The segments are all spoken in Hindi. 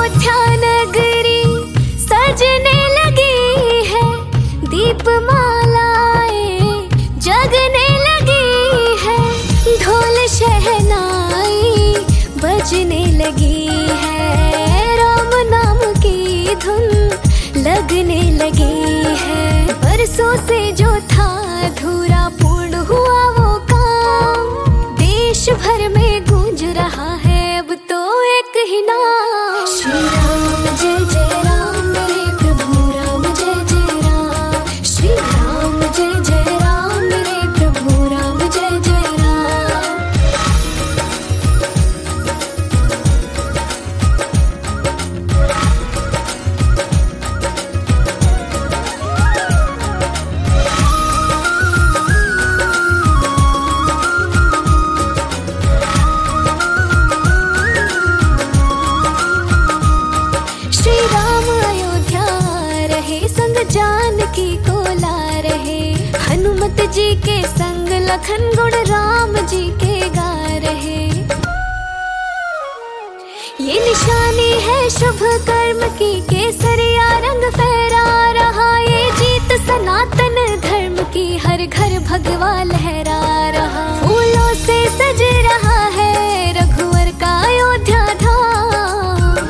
अयोध्या नगरी सजने लगी है, दीपमालाएं जगने लगी है, ढोल शहनाई बजने लगी है, राम नाम की धुन लगने लगी है। बरसों से जो था अधूरा पूर्ण हुआ वो काम, देश भर में गूंज रहा है अब तो एक ही नाम। श्री राम जय जय राम, मेरे प्रभु राम जय जय राम। श्री राम जय जय राम, मेरे प्रभु राम जय जय राम। श्री राम अयोध्या रहे, संग जानकी को ला रहे, हनुमत जी के संग लखन गुण राम जी के गा रहे। ये निशानी है शुभ कर्म की, केसरिया रंग फहरा रहा, ये जीत सनातन धर्म की, हर घर भगवा लहरा रहा। फूलों से सज रहा है रघुवर का अयोध्या धाम।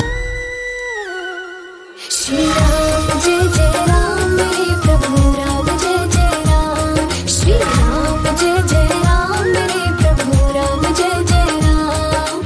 श्री राम जय जय राम, मेरे प्रभु राम जय जय राम। श्री राम जय जय राम, मेरे प्रभु राम जय जय राम।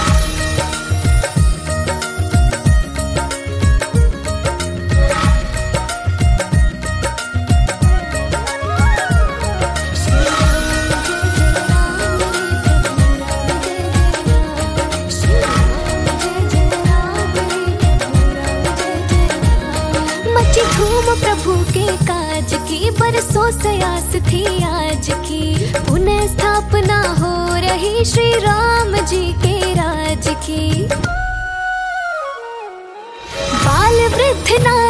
श्री राम जय जय राम, मेरे प्रभु राम जय जय राम। श्री राम जय जय राम, मेरे प्रभु राम जय जय राम। मची धूम प्रभु के काज की, बरसों से आस थी आज की, पुनः स्थापना हो रही श्री राम जी के राज की। बाल वृद्ध ना